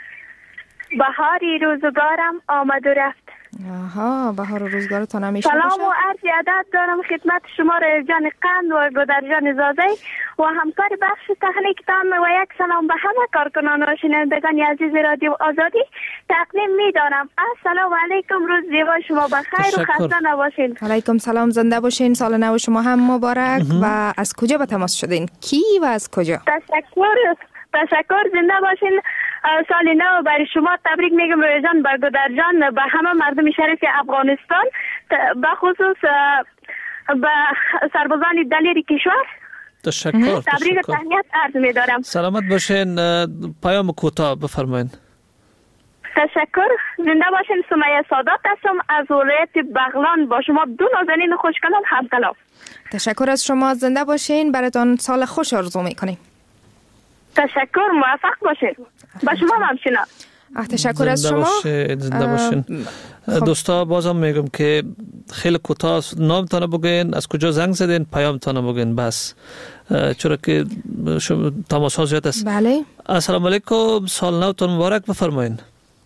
بهاری روزگارم آمد و رفت. آها، بهار و روزگارتان همیشه باشه. سلام و عرض ادب دارم خدمت شما را جان قند و گودرجان زازی و همکار بخش تکنیکتان و یک سلام به همه کارکنان و شنوندگان عزیز رادیو آزادی تقدیم می‌دارم. السلام علیکم، روز زیبا شما بخیر و خسته نباشین. علیکم سلام، زنده باشین. سال نو شما هم مبارک. و از کجا به تماس شدین؟ کی و از کجا؟ تشکر تشکر زنده باشین. سال نو برای شما تبریک میگم رویجان برگودرجان، به همه مردم شریف افغانستان، به خصوص به سربازان دلیر کشور تشکر. تبریک و تهنیت عرض میدارم. سلامت باشین. پیام کوتاه بفرمایید. تشکر. زنده باشین. سمیه سادات هستم از ولایت بغلان، با شما دو نازنین خوشکلام همکلام. تشکر از شما، زنده باشین. براتون سال خوش آرزو میکنیم. تشکر، موفق باشین. با شما همچنان. تشکر از شما. زنده باشین. دوستا بازم میگم که خیلی کوتاه نامتان بگین، از کجا زنگ زدین، پیامتان بگین بس، چرا که تماس ها زیاد است. بله. السلام علیکم، سال نوتان مبارک. بفرمایین.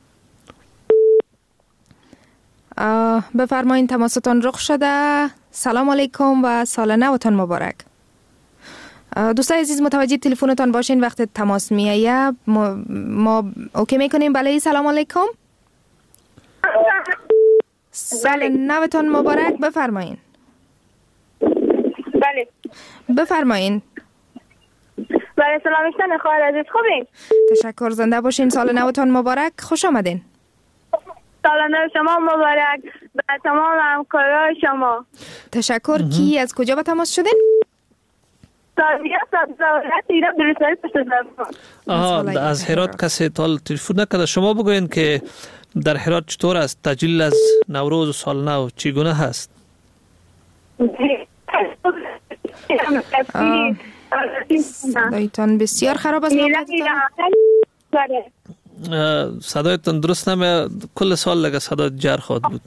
بفرمایین، تماستان رخ شده. سلام علیکم و سال نوتان مبارک. دوستای عزیز متوجه تلفنتان باشین وقت تماس میایه ما, ما اوکی میکنیم. بله. سلام علیکم. بله. نوتان مبارک. بفرمایین. بله. بفرمایین. بله سلامشتن خواهر عزیز، خوبین؟ تشکر، زنده باشین. سال نوتان مبارک. خوش آمدین. سال نو شما مبارک به تمام همکارای شما. تشکر. کی از کجا به تماس شدین؟ آها، از هرات کسی تال تلفن نکرده. شما بگوین که در هرات چطور است؟ تجلیل از نوروز و سال نو چگونه هست؟ صدایتان بسیار خراب است. صدایتان درست نمیاد. کل سال لگه صدا جر خواهد بود.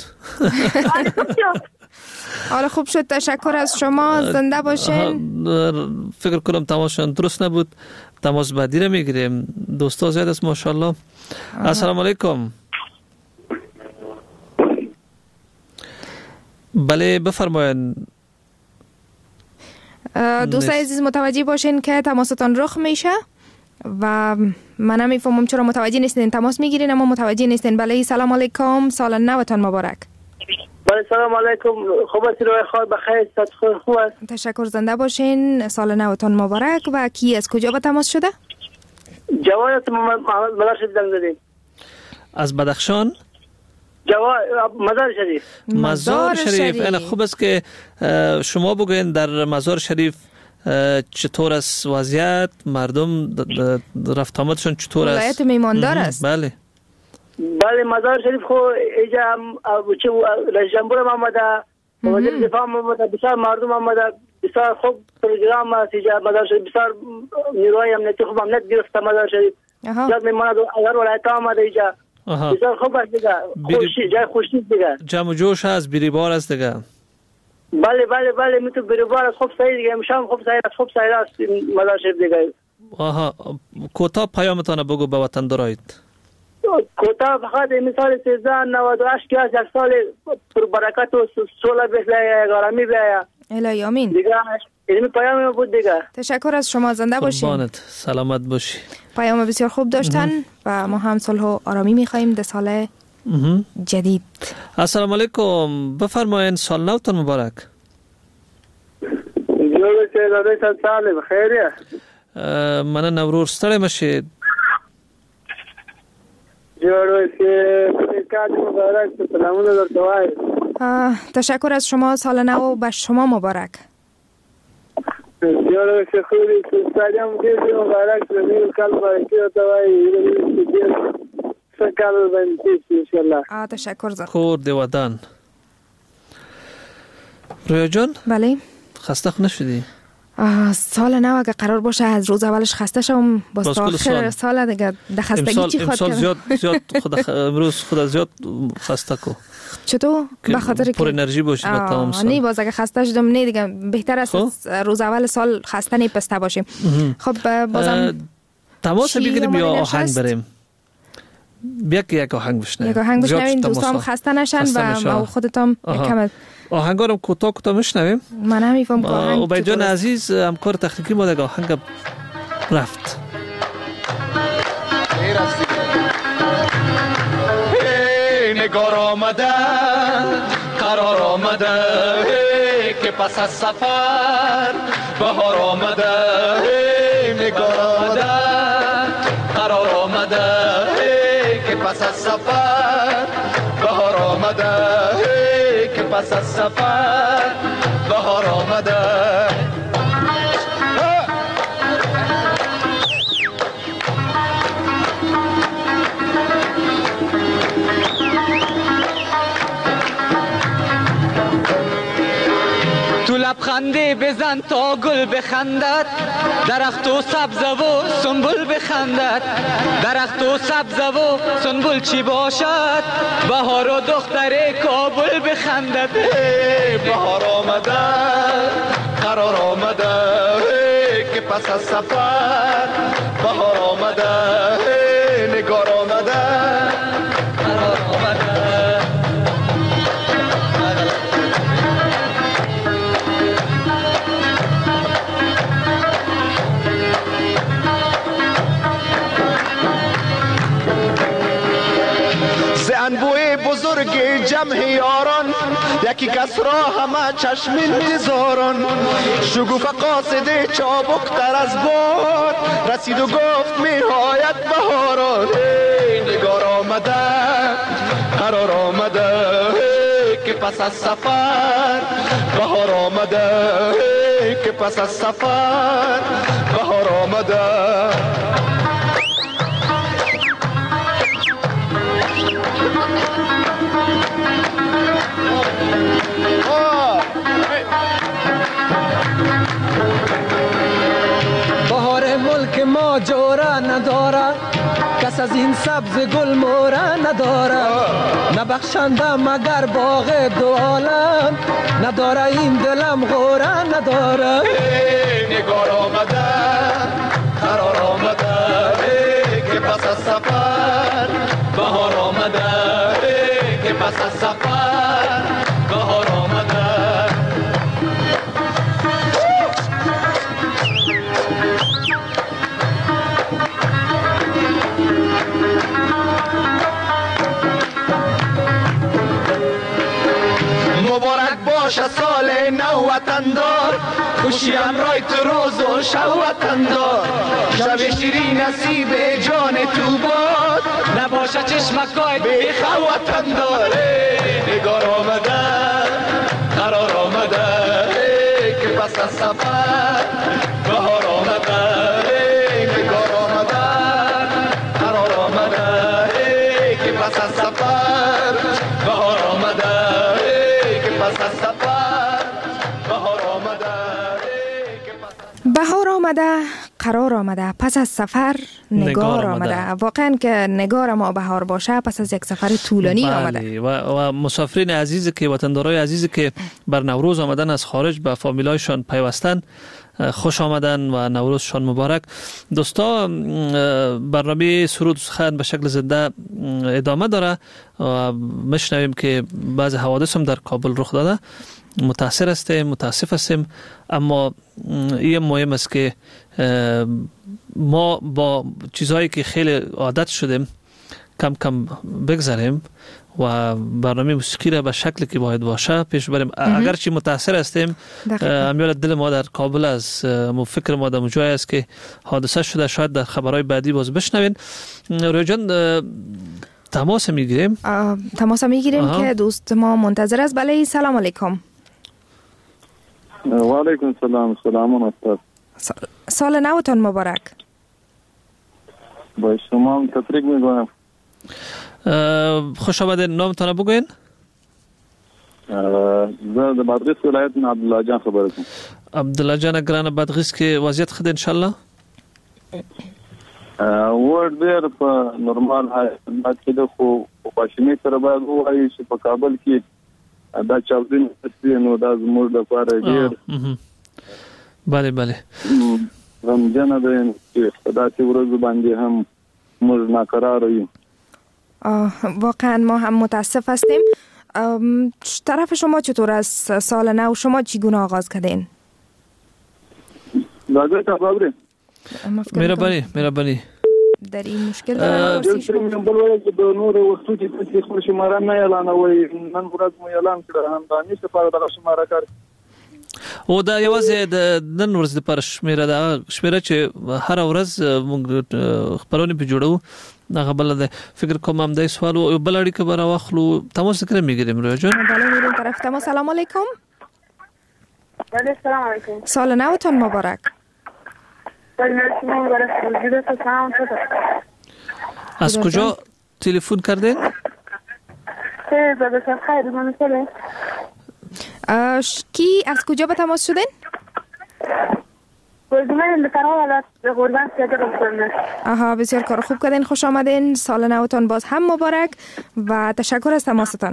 حالا خوب شد. تشکر از شما. زنده باشین. فکر کنم تماشان درست نبود. تماس بعدی رو میگیریم. دوستا زیاد است ماشاءالله. السلام علیکم. بله بفرمایید. دوست عزیز متوجه باشین که تماستان رخ میشه و من نمیفهمم چرا متوجه نیستین. تماس میگیرین اما متوجه نیستین. بله سلام علیکم. سال نوتان مبارک. بله سلام علیکم. خوب است؟ روی خواهد بخیر. صد خوب است. تشکر. زنده باشین. سال نوتان مبارک. و کی از کجا به تماس شده؟ جواد محمد مدار شریف زنگ زدیم. از بدخشان؟ جواد مزار شریف. مزار شریف. این خوب است که شما بگوین در مزار شریف چطور است وضعیت، مردم رفت آمدشون چطور است؟ ولایت میماندار است. بله بله مزار شریف خو ایجا چه رئیس جمهور هم آمده، وزیر دفاع هم آمده، بسیار مردم آمده، بسیار خوب پروگرام است ایجا مزار شریف. بسیار نیروهای امنیتی خوب امنیت گرفته مزار شریف. زیاد میماند اگر ولایت آمده ایجا. بسیار خوب است دیگه. خوشی جای خوشی دیگه. جمع و جوش است، بیریبار است دیگه. بله بله بله میتو بیریبار است. خوب صحیح دیگه. امشام خوب صحیح است. خوب صحیح است مزار شریف دیگه. آها کوتاه پیامتان بگو به وطن دارید. کوتاه فقط مثال سیزده نود و هشت که از یک سال پر برکت و سوله بخلای گرامی بیایا. الهی آمین. دیگه این پیام بود دیگه. تشکر از شما. زنده باشین. قربانت. سلامت باشی. پیام بسیار خوب داشتن و ما هم صلح و آرامی می‌خوایم در سال جدید. السلام علیکم. بفرمایید. سال نوتان مبارک. جواب چه داده سال سال بخیره. من نوروز ستاره مشید. جواب چه کار مبارک. سلامون در دوای. تشکر از شما. سال نو به شما مبارک. جواب چه خوبی. سلام دیگه مبارک. زمین کال بارکی دوای. سکال بنتی ان شاء الله. آ تشکر زن. خور دیودان. رویا جان؟ بله. خسته نشدی؟ سال نو اگه قرار باشه از روز اولش خسته شم باز تا آخر سال دیگه د خستگی چی خاطر. امسال زیاد زیاد خود امروز خود زیاد خسته کو. چطور؟ به خاطر که پر انرژی باشی به تمام سال. نه باز اگه خسته شدم نه دیگه بهتر است روز اول سال خسته نپسته باشیم. خب بازم تماس بگیریم یا آهنگ بریم؟ بیا که یک آهنگ بشنویم. یک آهنگ بشنویم دوستان خسته نشن و خودتان کم آهنگارم کوتاه کوتاه میشنویم. من نمیفهم که آهنگ عبید جان عزیز همکار تکنیکی ما دیگه آهنگ رفت. نگار آمده قرار آمده که پس از سفر بهار آمده. نگار آمده قرار آمده که پس از سفر بهار آمده. که پس از سفر بهار آمده. تو لبخنده بزن تا گل بخندد، درخت و سبز و سنبل بخندد. درخت و سبز و سنبل چی باشد؟ بهار و دختر کابل بخندد. بهار آمده قرار آمده که پس از سفر بهار آمده. نگار آمده قرار آمده. انبوی بزرگ جمع یاران یکی کس را همه چشمین میزاران. شگوفه قاصد چابکتر از باد رسید و گفت میهایت بهاران. نگار آمده قرار آمده که پس از سفر بهار آمده. که پس از سفر بهار آمده. از این سبز گل موره ندارم، نبخشنده مگر باغ دو عالم، نداره این دلم غوره ندارم. نگار آمده قرار آمده که پس از سفر بهار آمده، که پس از سفر بهار آمده. مبارک باشه سال نو وطندار، خوشیان رای تو روز و شب وطندار، شب شیرین نصیب جان تو باد، نباشه چشمکای بیخ وطندار. نگار آمده قرار آمده که پس از سفر بهار آمده، نگار آمده قرار آمده که پس از سفر بهار آمده، که پس از سفر بهار آمده. بهار آمده قرار آمده، پس از سفر نگار, نگار آمده. آمده. واقعا که نگار ما بهار باشه پس از یک سفر طولانی بله. آمده. و, و مسافرین عزیزی که وطندارای عزیزی که بر نوروز آمدن از خارج به فامیلایشان پیوستن، خوش آمدن و نوروزشان مبارک. دوستا، برنامه سرود سخن به شکل زنده ادامه داره و میشنویم که بعض حوادث هم در کابل رخ داده. متاثر هستیم، متاسف هستیم، اما این مهم است که ما با چیزهایی که خیلی عادت شدیم کم کم بگذاریم و برنامه موسیقی را به شکلی که باید باشه پیش بریم. اگرچه متاثر هستیم، امیال دل ما در کابل از فکر ما در جای است که حادثه شده، شاید در خبرهای بعدی باز بشنوین. رویا جان، تماس میگیریم تماس میگیریم که دوست ما منتظر است. بله، سلام علیکم. و علیکم سلام. سلام استاد. سال نوتان مبارک. با شما هم تبریک میگویم. خوش آمدین. نامتان بگوین. زه د بادغیس ولایت نه عبدالله جان خبر کوم. عبدالله جان ګرانه بادغیس کې وضعیت ښه دی ان شاء الله؟ ور ډیر په نورمال حالت کې ده، خو په پښینې سره باید ووایي چې په کابل کې دا چاودنې چې نو دا زموږ لپاره ډیر بله بله غمجنه ده چې په داسې ورځو باندې هم موږ ناقراره یو. واقعا ما هم متاسف هستیم. طرف شما چطور است؟ سال نو شما چگونه آغاز کردین؟ لازم تفاوری مهربانی مهربانی در این مشکل دارم پرسی شما بلوی که به نور وقتی که پسی خود شماره نه اعلان وی من براد مو اعلان کرده هم دانی سپاره دغه شماره کار او دا یوازې د نن ورځ لپاره شمیره ده، شمیره چې هر ورځ موږ خبرونه په جوړو. هغه بل ده فکر کوم هم د سوال او بل اړیکه به راوخلو. تماس سره میگیریم رویا جان. بله میریم طرف تماس. سلام علیکم. بله سلام علیکم. سال نوتان مبارک. از کجا تلفن کردین؟ کی از کجا به تماس شدین؟ آها، بسیار کار خوب کردین، خوش آمدین. سال نوتان باز هم مبارک و تشکر از تماستان.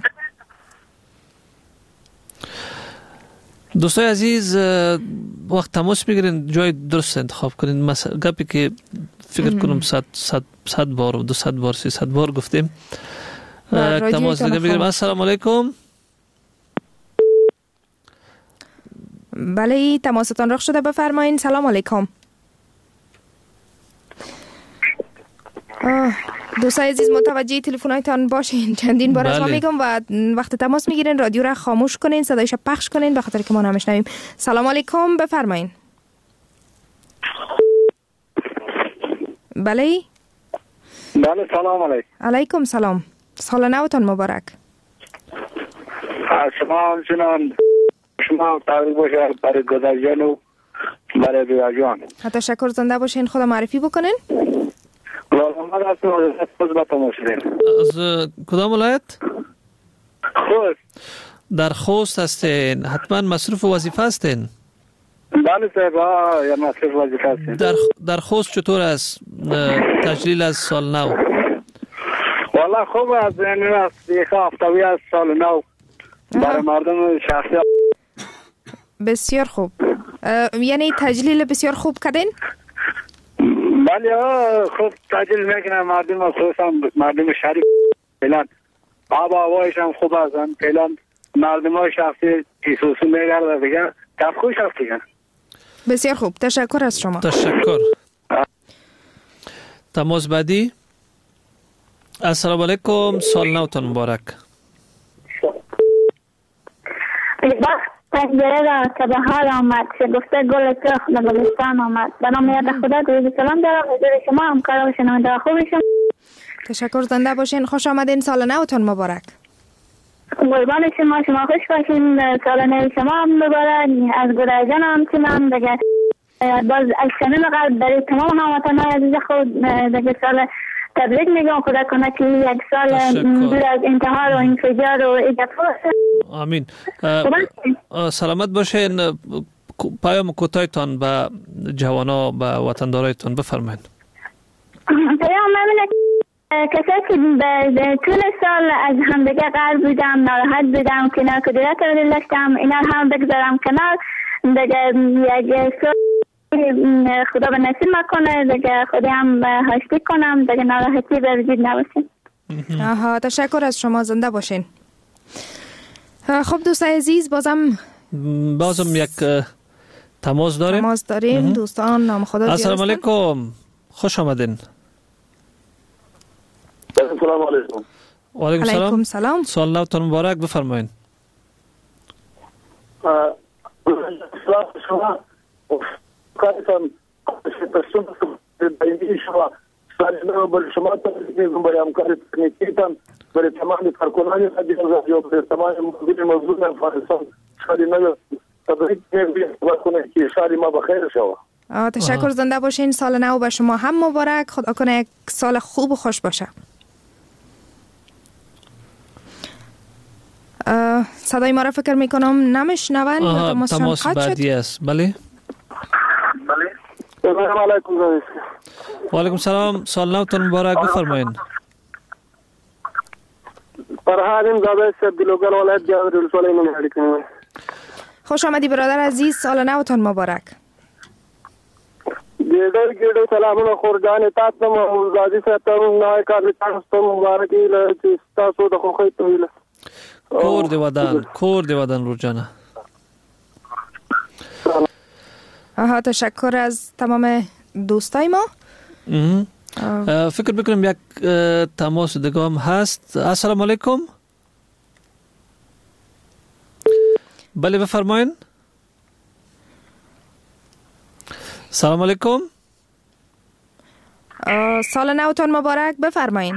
دوستای عزیز، وقت تماس میگیرین جای درست انتخاب کنین. مثلا گپی که فکر کنم صد صد صد بار و دو صد بار سی صد بار گفتیم. تماس میگیریم. السلام علیکم. بله، تماستان رخ شده، بفرمایین. سلام علیکم. دوستای عزیز متوجه تلفن‌هایتان باشین. چندین بار از ما میگم و وقت تماس میگیرین رادیو را خاموش کنین، صدایش پخش کنین به خاطر که ما نمیشنویم. سلام علیکم، بفرمایین. بله بله سلام علیکم. علیکم سلام. سال نوتان مبارک. شما همچنان شما تبریک باشه برای گذر جان و برای رویا جان. تشکر، زنده باشین. خدا معرفی بکنین. محمد هستم از خوست به تماس شدیم. از کدام ولایت؟ خوست. در خوست هستین. حتما مصروف وظیفه هستین. بله صاحب، یا مصروف وظیفه هستین. در در خوست چطور است تجلیل از سال نو؟ والا خوب از این است دیگه هفتوی از سال نو برای مردم شخصی. بسیار خوب. یعنی تجلیل بسیار خوب کردین؟ بله خوب تجلیل میکنن مردم، خصوصا مردم شریف. فعلا آب و هوایش هم خوب هستن. فعلا مردم های شخصی خصوصی میگرده دیگه کف خوش هست دیگه. بسیار خوب، تشکر از شما. تشکر. تماس بعدی. السلام علیکم، سال نوتان مبارک. تکبیره را که به حال آمد، شگفته گل سرخ به گلستان آمد. به نام یاد خدا درود سلام دارم حضور شما، همکار و شنونده خوب شما. تشکر، زنده باشین، خوش آمدین، سال نوتان مبارک. قربان شما، شما خوش باشین، سال نو شما هم مبارک. از گلای جان هم چنان دیگه باز از شنون قلب برای تمام هموطنان عزیز خود دیگه سال تبریک میگم. خدا کنه که یک سال دور از انتحار و انفجار و ایجاد. آمین. سلامت باشین. پیام کوتاهتان به جوانا، به وطندارایتان بفرمایید. پیام من کسایی که به طول سال از هم دیگه قرار بودم، ناراحت بودم، کنار کدورت رو داشتم، اینا هم بگذارم کنار دیگه. یک سال خدا به نصیب مکنه دیگه، خودی هم هاشتی کنم دیگه، ناراحتی به وجود نباشه. آها، تشکر از شما، زنده باشین. خب دوستان عزیز، بازم بازم یک تماس داریم. تماس داریم دوستان، نام خدا. السلام علیکم، خوش آمدین. السلام علیکم. و علیکم السلام. علیکم سلام. سال نوتان مبارک، بفرمایید. سلام شما. کارتان پرسون دایمی شما. سال نو بر شما تبریک میگم، برای همکاری تکنیکیتان، برای تمام کارکنان رادیو، برای تمام مدیر موضوع افغانستان. سال نو تبریک میگم که سال ما بخیر شود. تشکر، زنده باشین، سال نو به شما هم مبارک. خدا کنه یک سال خوب و خوش باشه. صدای ما را فکر میکنم نمیشنون. تماس بعدی است. بله بله. سلام علیکم. و علیکم سلام، سال نوتان مبارک، بفرمایید. فرهاد زاده از دلوگل ولایت جاوید ولسوالی نمیاری کنم. خوش آمدی برادر عزیز، سال نوتان مبارک. گیدر گیدر سلامونه خورجان تاسو مو زادي ستاسو نوای کار تاسو مبارکي له تاسو د خوخه تویل. کور دی ودان، کور دی ودان روزانه. آها، تشکر از تمام دوستای ما. فکر میکنم یک تماس دیگه هم هست. السلام علیکم. بله بفرمایید. سلام علیکم. سال نوتان مبارک، بفرمایید.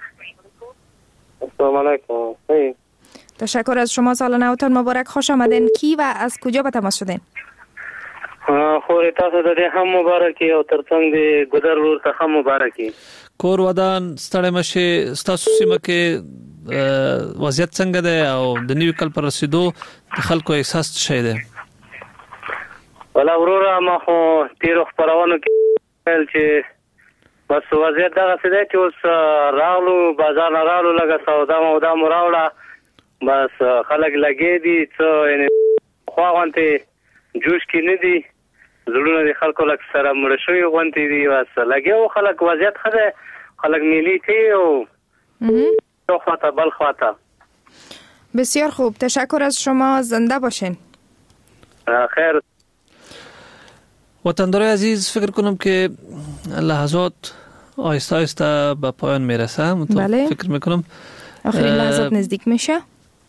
السلام علیکم. تشکر از شما، سال نوتان مبارک، خوش آمدین. کی و از کجا به تماس شدین؟ خو تاسو ته هم مبارکي او ترڅنګ د ګذر ور ته هم مبارکي. کور ودان ستړی مشه. ستاسو سیمه کې وضعیت څنګه ده او د نیو کال پر رسیدو د خلکو احساس څه دی؟ ولا ورور ما خو تیر خبرونه کې چې بس وضعیت دغه څه دی چې اوس راغلو بازار نه راغلو لګه سودا مو دا مراوړه بس خلک لګې دي څه یعنی خو غونته جوش کې نه دي زړونه د خلکو لک سره مړ شوی غونتی دي بس لګیو خلک وضعیت خده خلک میلی کوي او تو خواته بل خواته. بسیار خوب، تشکر از شما، زنده باشین. خیر. وطندارای عزیز، فکر کنم که لحظات آهسته آهسته به پایان میرسه. بله. فکر میکنم آخرین لحظات نزدیک میشه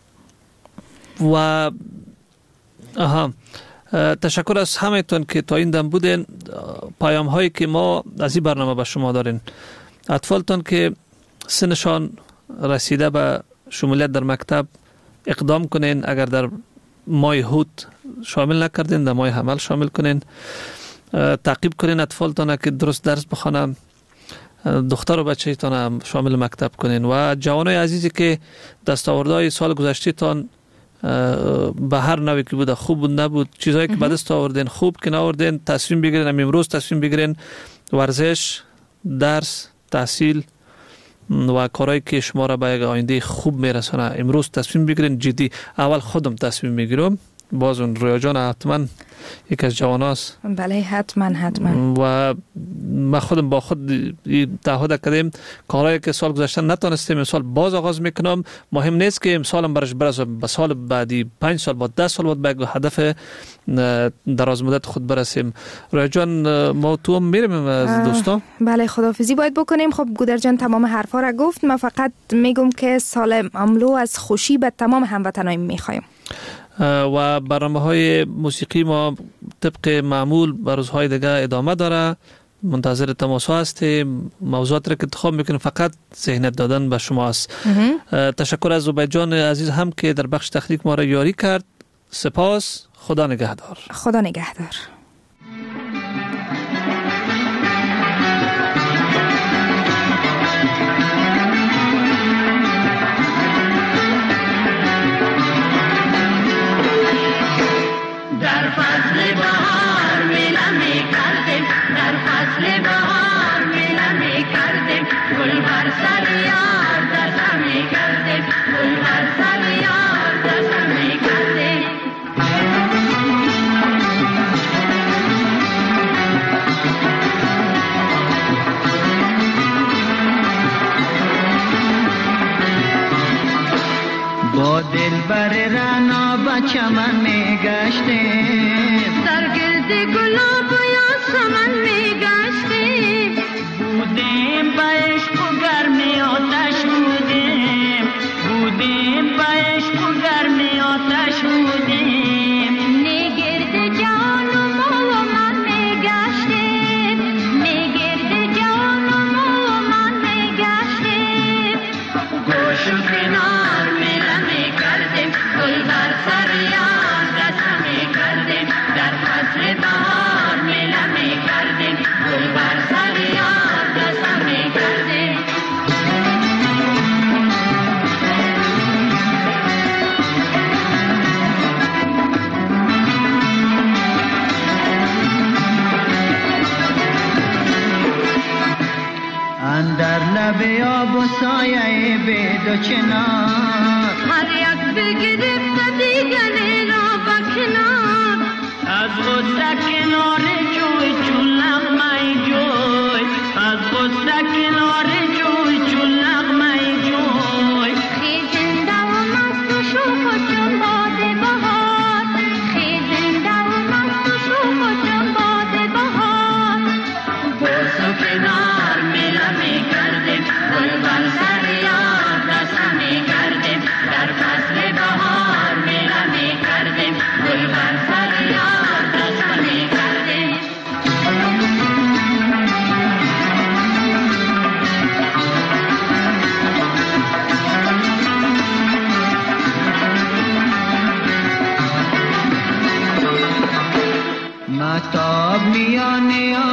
و آها تشکر از همه‌تون که تا این دم بودین. پیام هایی که ما از این برنامه به شما دارین، اطفالتون که سنشان رسیده به شمولیت در مکتب اقدام کنین. اگر در ماه هوت شامل نکردین، در ماه حمل شامل کنین. تعقیب کنین اطفالتون که درست درس بخوانن. دختر و بچه تان شامل مکتب کنین. و جوانای عزیزی که دستاوردهای سال گذشته تان به هر نوعی که بوده، خوب بود نبود، چیزایی که به دست آوردین خوب که نآوردین، تصمیم بگیرین. امروز تصمیم بگیرین ورزش، درس، تحصیل و کارهایی که شما را به یک آینده خوب میرسونه. امروز تصمیم بگیرین جدی. اول خودم تصمیم میگیرم، باز اون رویا جان حتما یک از جواناست. بله حتما حتما. و ما خودم با خود تعهد کردیم کارهایی که سال گذشته نتونستیم امسال باز آغاز میکنم. مهم نیست که امسالم برش برسم، به سال بعدی پنج سال بعد ده سال بعد به هدف دراز مدت خود برسیم. رویا جان ما تو هم میریم از دوستان. بله خداحافظی باید بکنیم. خب گودر جان تمام حرفا را گفت. من فقط میگم که سال املو از خوشی به تمام هموطنان میخوایم و برنامه های موسیقی ما طبق معمول بر روزهای دیگه ادامه داره. منتظر تماس هستیم. موضوعات را که انتخاب میکنیم فقط ذهنیت دادن به شما است. تشکر از زبید جان عزیز هم که در بخش تخلیق ما را یاری کرد. سپاس. خدا نگهدار. خدا نگهدار. در فصل بهار میله می کردیم، در فصل بهار میله می کردیم، گل بر سر یار دست می کردیم، گل بر سر یار دست می کردیم. با دل بر رنا با چمن می گشتیم، در گرد گلاب و یاسمن می گشتیم، بودیم با عشق و گرمی آتش بودیم، بودیم با عشق و گرمی آتش بودیم. نی گرد جان و مال و من می گشتیم، نی گرد جان و مال و من می گشتیم. گوش و کنار میله می کردیم، گل بر سر یار دست می کردیم، در فصل بهار میله می کردیم، گل بر سر یار دست می کردیم. اندر لب آب و سایه بید و چنار، هر یک بگرفت دیگری را بکنار، از غصه کنار جوی چون نغمه جوی، از غصه کنار جوی چون نغمه جوی. خیزنده و مست و شوخ و چون باد بهار، خیزنده و مست و شوخ و چون باد بهار. بوس و کنار میله می کردیم، گل بر سر یار دست می کردیم، در فصل بهار میله می کردیم، گل بر سر یار دست می کردیم. مهتاب میان